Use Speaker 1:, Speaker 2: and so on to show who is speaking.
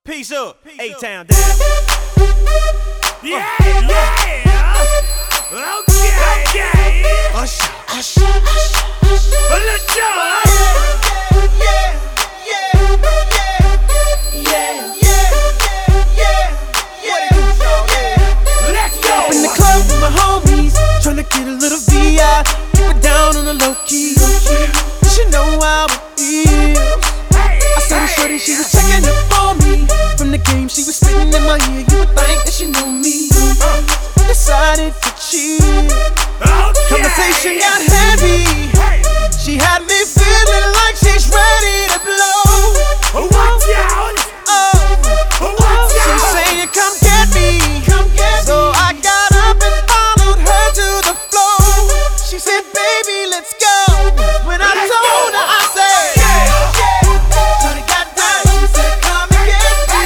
Speaker 1: Peace up, A-Town down.
Speaker 2: Yeah, yeah. Okay.
Speaker 1: Usher, usher,
Speaker 2: Let's go. Let's go.
Speaker 1: in the club with my homies, tryna get a little VI. Keep it down on the low key.